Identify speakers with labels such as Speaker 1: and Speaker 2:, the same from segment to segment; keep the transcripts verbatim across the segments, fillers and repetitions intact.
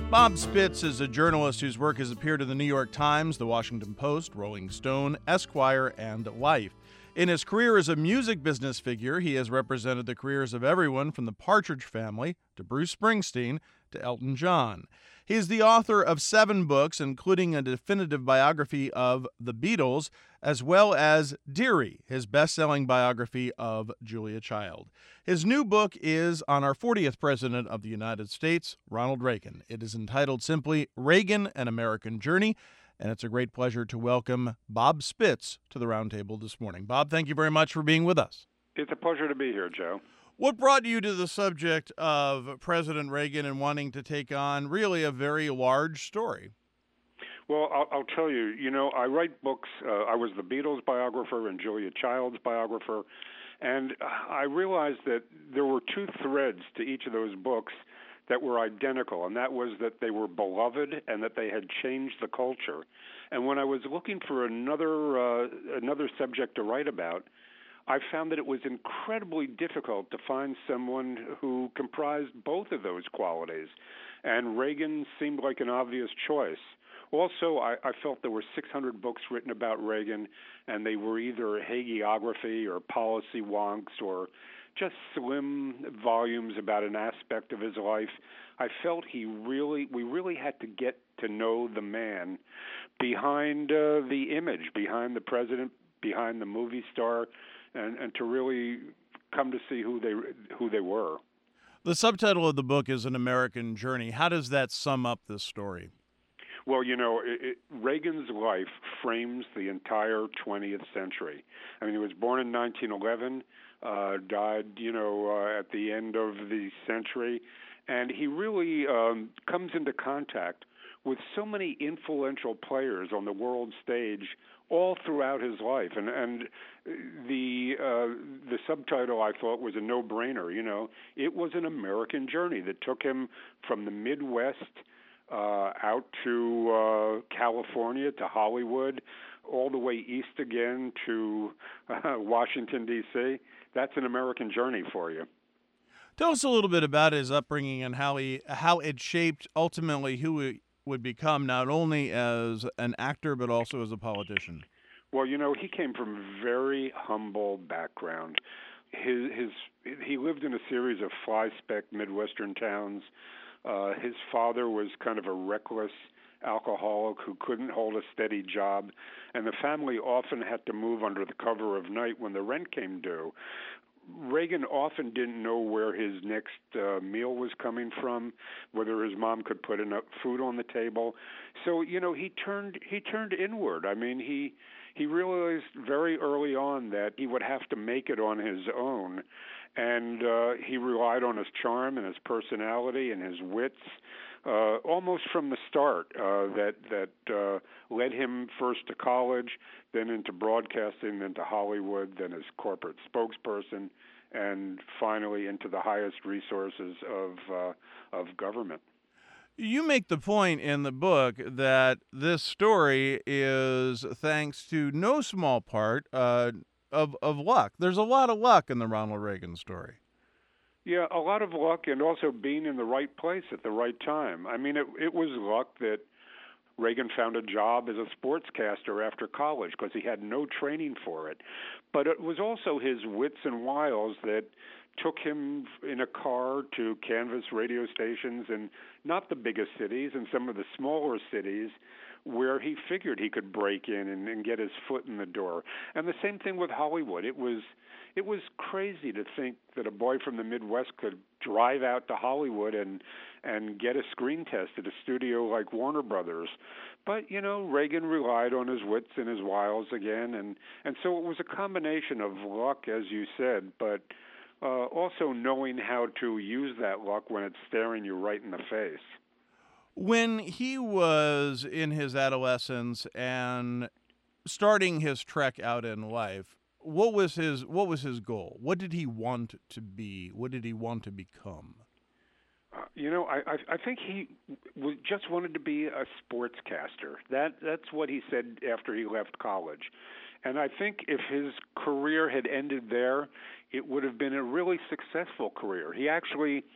Speaker 1: Bob Spitz is a journalist whose work has appeared in the New York Times, the Washington Post, Rolling Stone, Esquire, and Life. In his career as a music business figure, he has represented the careers of everyone from the Partridge Family to Bruce Springsteen to Elton John. He is the author of seven books, including a definitive biography of the Beatles, as well as Dearie, his best-selling biography of Julia Child. His new book is on our fortieth President of the United States, Ronald Reagan. It is entitled simply Reagan, An American Journey, and it's a great pleasure to welcome Bob Spitz to the Roundtable this morning. Bob, thank you very much for being with us.
Speaker 2: It's a pleasure to be here, Joe.
Speaker 1: What brought you to the subject of President Reagan and wanting to take on really a very large story?
Speaker 2: Well, I'll, I'll tell you, you know, I write books. Uh, I was the Beatles biographer and Julia Child's biographer, and I realized that there were two threads to each of those books that were identical, and that was that they were beloved and that they had changed the culture. And when I was looking for another uh, another subject to write about, I found that it was incredibly difficult to find someone who comprised both of those qualities, and Reagan seemed like an obvious choice. Also, I, I felt there were six hundred books written about Reagan, and they were either hagiography or policy wonks or just slim volumes about an aspect of his life. I felt he really, we really had to get to know the man behind uh, the image, behind the president, behind the movie star, and, and to really come to see who they who they were.
Speaker 1: The subtitle of the book is An American Journey. How does that sum up this story?
Speaker 2: Well, you know, it, it, Reagan's life frames the entire twentieth century. I mean, he was born in nineteen eleven, uh, died, you know, uh, at the end of the century, and he really um, comes into contact with so many influential players on the world stage all throughout his life. And and the uh, the subtitle, I thought, was a no-brainer. You know, it was an American journey that took him from the Midwest uh, out to uh, California, to Hollywood, all the way east again to uh, Washington, D C That's an American journey for you.
Speaker 1: Tell us a little bit about his upbringing and how he how it shaped ultimately who he would become, not only as an actor but also as a politician.
Speaker 2: Well, you know, he came from a very humble background. His his he lived in a series of fly-speck Midwestern towns. Uh, his father was kind of a reckless alcoholic who couldn't hold a steady job, and the family often had to move under the cover of night when the rent came due. Reagan often didn't know where his next uh, meal was coming from, whether his mom could put enough food on the table. So, you know, he turned he turned inward. I mean, he he realized very early on that he would have to make it on his own, and uh, he relied on his charm and his personality and his wits. Uh, almost from the start, uh, that that uh, led him first to college, then into broadcasting, then to Hollywood, then as corporate spokesperson, and finally into the highest resources of uh, of government.
Speaker 1: You make the point in the book that this story is thanks to no small part uh, of of luck. There's a lot of luck in the Ronald Reagan story.
Speaker 2: Yeah, a lot of luck, and also being in the right place at the right time. I mean, it it was luck that Reagan found a job as a sportscaster after college because he had no training for it. But it was also his wits and wiles that took him in a car to canvass radio stations in not the biggest cities, and some of the smaller cities where he figured he could break in and, and get his foot in the door. And the same thing with Hollywood. It was it was crazy to think that a boy from the Midwest could drive out to Hollywood and and get a screen test at a studio like Warner Brothers. But, you know, Reagan relied on his wits and his wiles again, and, and so it was a combination of luck, as you said, but uh, also knowing how to use that luck when it's staring you right in the face.
Speaker 1: When he was in his adolescence and starting his trek out in life, what was his what was his goal? What did he want to be? What did he want to become?
Speaker 2: Uh, you know, I, I I think he w- just wanted to be a sportscaster. That that's what he said after he left college. And I think if his career had ended there, it would have been a really successful career. He actually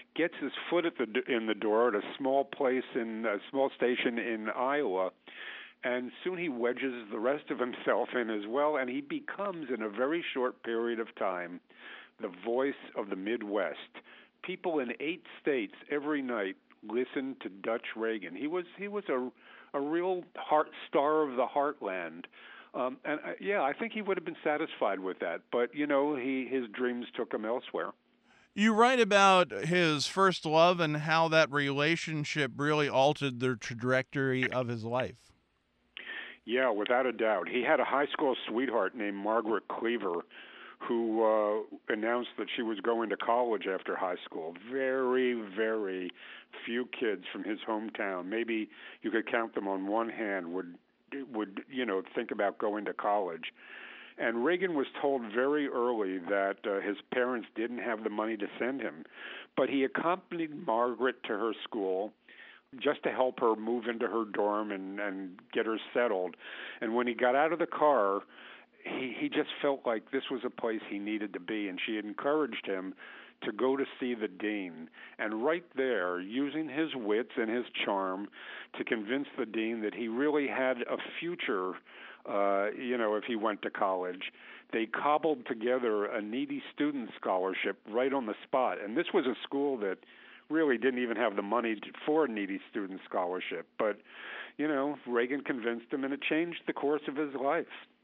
Speaker 2: gets his foot at the in the door at a small place in a small station in Iowa, and soon he wedges the rest of himself in as well, and he becomes, in a very short period of time, the voice of the Midwest. People in eight states every night listen to Dutch Reagan. He was he was a a real heart star of the heartland. Um, and uh, yeah, I think he would have been satisfied with that. But, you know, he his dreams took him elsewhere.
Speaker 1: You write about his first love and how that relationship really altered the trajectory of his life.
Speaker 2: Yeah, without a doubt. He had a high school sweetheart named Margaret Cleaver who uh, announced that she was going to college after high school. Very, very few kids from his hometown, maybe you could count them on one hand, would would, you know, think about going to college. And Reagan was told very early that uh, his parents didn't have the money to send him. But he accompanied Margaret to her school just to help her move into her dorm and, and get her settled. And when he got out of the car, he, he just felt like this was a place he needed to be. And she had encouraged him to go to see the dean. And right there, using his wits and his charm to convince the dean that he really had a future, uh, you know, if he went to college, they cobbled together a needy student scholarship right on the spot. And this was a school that really didn't even have the money to, for a needy student scholarship. But, you know, Reagan convinced him, and it changed the course of his life.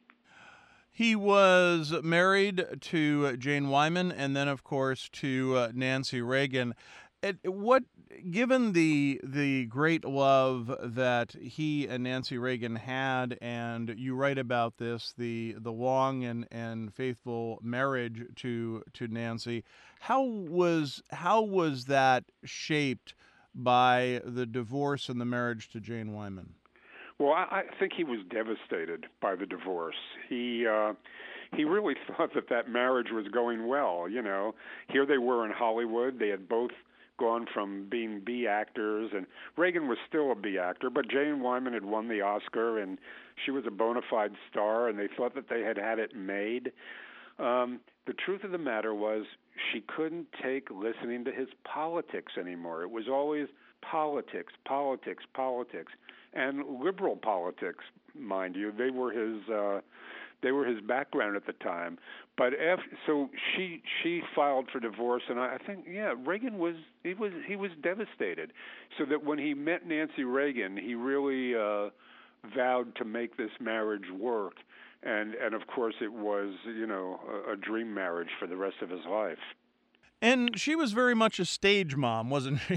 Speaker 1: He was married to Jane Wyman and then, of course, to uh, Nancy Reagan. It, what, given the the great love that he and Nancy Reagan had, and you write about this, the the long and, and faithful marriage to to Nancy, how was how was that shaped by the divorce and the marriage to Jane Wyman?
Speaker 2: Well, I, I think he was devastated by the divorce. He uh, he really thought that that marriage was going well. You know, here they were in Hollywood. They had both gone from being B actors, and Reagan was still a B actor, but Jane Wyman had won the Oscar, and she was a bona fide star, and they thought that they had had it made. Um, the truth of the matter was she couldn't take listening to his politics anymore. It was always politics, politics, politics. And liberal politics, mind you, they were his uh, they were his background at the time. But after, so she she filed for divorce, and I think yeah, Reagan was he was he was devastated. So that when he met Nancy Reagan, he really uh, vowed to make this marriage work, and and of course it was you know a, a dream marriage for the rest of his life.
Speaker 1: And she was very much a stage mom, wasn't she?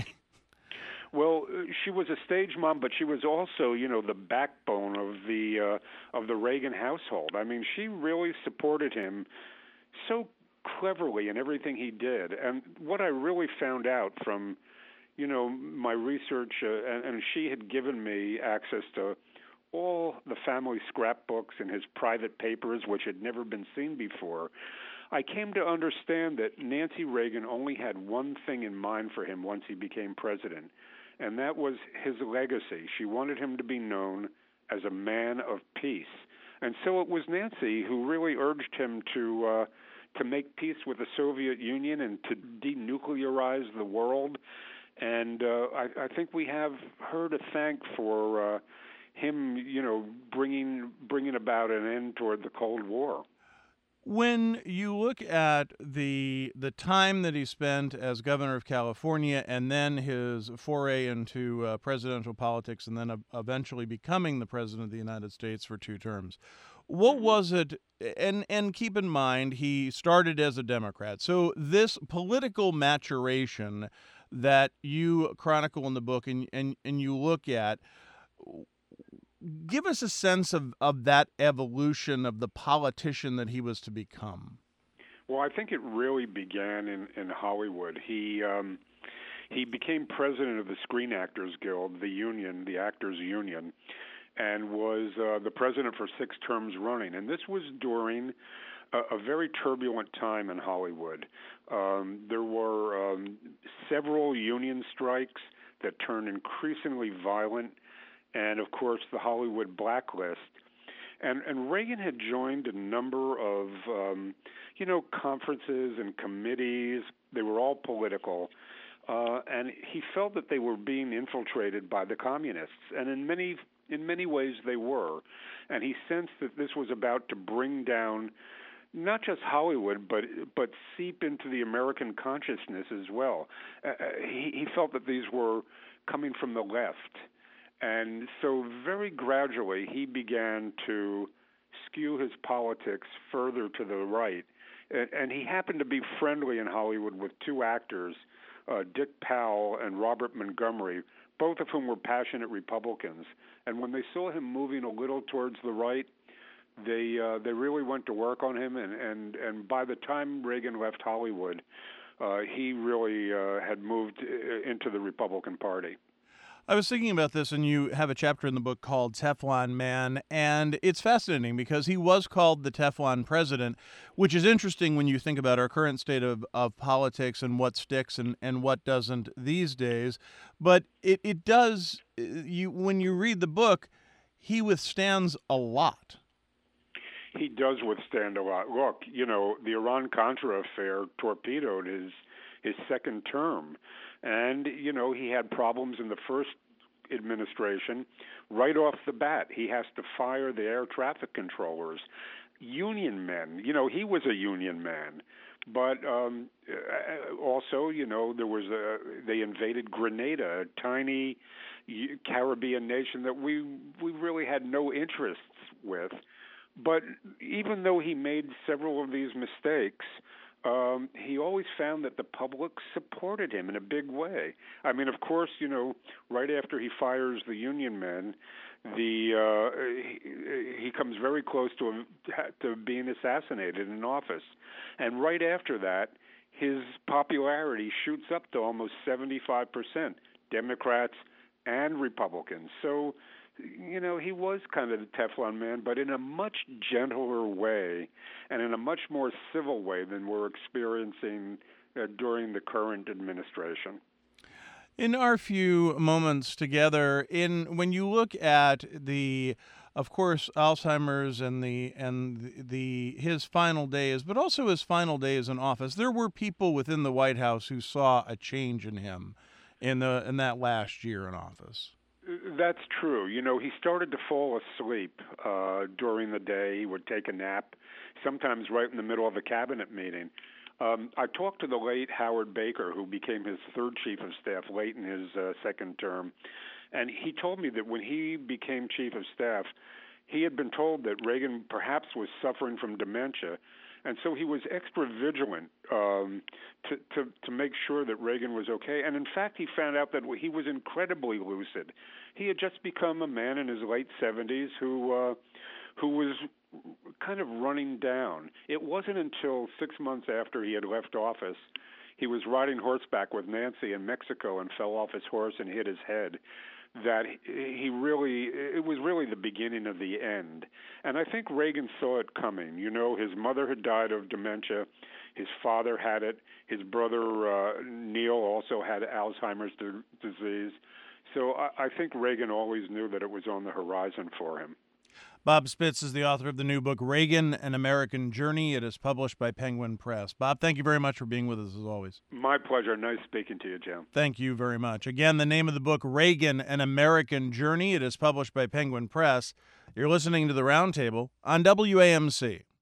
Speaker 2: Well, she was a stage mom, but she was also, you know, the backbone of the uh, of the Reagan household. I mean, she really supported him so cleverly in everything he did. And what I really found out from, you know, my research, uh, and, and she had given me access to all the family scrapbooks and his private papers, which had never been seen before. I came to understand that Nancy Reagan only had one thing in mind for him once he became president, and that was his legacy. She wanted him to be known as a man of peace. And so it was Nancy who really urged him to uh, to make peace with the Soviet Union and to denuclearize the world. And uh, I, I think we have her to thank for uh, him, you know, bringing bringing about an end toward the Cold War.
Speaker 1: When you look at the the time that he spent as governor of California and then his foray into uh, presidential politics and then uh, eventually becoming the president of the United States for two terms, what was it? And and keep in mind, he started as a Democrat. So this political maturation that you chronicle in the book and and, and you look at, give us a sense of, of that evolution of the politician that he was to become.
Speaker 2: Well, I think it really began in, in Hollywood. He um, he became president of the Screen Actors Guild, the union, the actors union, and was uh, the president for six terms running. And this was during a, a very turbulent time in Hollywood. Um, there were um, several union strikes that turned increasingly violent, and, of course, the Hollywood blacklist. And, and Reagan had joined a number of, um, you know, conferences and committees. They were all political, uh, and he felt that they were being infiltrated by the communists, and in many in many ways they were, and he sensed that this was about to bring down not just Hollywood, but but seep into the American consciousness as well. Uh, he, he felt that these were coming from the left, and so very gradually he began to skew his politics further to the right. And, and he happened to be friendly in Hollywood with two actors, uh, Dick Powell and Robert Montgomery, both of whom were passionate Republicans. And when they saw him moving a little towards the right, they uh, they really went to work on him. And, and, and by the time Reagan left Hollywood, uh, he really uh, had moved into the Republican Party.
Speaker 1: I was thinking about this, and you have a chapter in the book called Teflon Man, and it's fascinating because he was called the Teflon president, which is interesting when you think about our current state of, of politics and what sticks and, and what doesn't these days. But it, it does, you when you read the book, he withstands a lot.
Speaker 2: He does withstand a lot. Look, you know, the Iran-Contra affair torpedoed his his second term. And, you know, he had problems in the first administration. Right off the bat, he has to fire the air traffic controllers. Union men, you know, he was a union man. But um, also, you know, there was a, they invaded Grenada, a tiny Caribbean nation that we we really had no interests with. But even though he made several of these mistakes, Um, he always found that the public supported him in a big way. I mean, of course, you know, right after he fires the union men, the uh, he, he comes very close to to being assassinated in office, and right after that, his popularity shoots up to almost seventy-five percent, Democrats and Republicans. So, you know, he was kind of the Teflon man, but in a much gentler way and in a much more civil way than we're experiencing uh, during the current administration.
Speaker 1: In our few moments together, in when you look at the, of course, Alzheimer's and the and the, the his final days, but also his final days in office, there were people within the White House who saw a change in him in the in that last year in office.
Speaker 2: That's true. You know, he started to fall asleep uh, during the day. He would take a nap, sometimes right in the middle of a cabinet meeting. Um, I talked to the late Howard Baker, who became his third chief of staff late in his uh, second term, and he told me that when he became chief of staff, he had been told that Reagan perhaps was suffering from dementia, and so he was extra vigilant um, to, to to make sure that Reagan was okay. And in fact, he found out that he was incredibly lucid. He had just become a man in his late seventies who uh, who was kind of running down. It wasn't until six months after he had left office, he was riding horseback with Nancy in Mexico and fell off his horse and hit his head, that he really, it was really the beginning of the end. And I think Reagan saw it coming. You know, his mother had died of dementia. His father had it. His brother, uh, Neil, also had Alzheimer's d- disease. So I, I think Reagan always knew that it was on the horizon for him.
Speaker 1: Bob Spitz is the author of the new book, Reagan, An American Journey. It is published by Penguin Press. Bob, thank you very much for being with us, as always.
Speaker 2: My pleasure. Nice speaking to you, Jim.
Speaker 1: Thank you very much. Again, the name of the book, Reagan, An American Journey. It is published by Penguin Press. You're listening to The Roundtable on W A M C.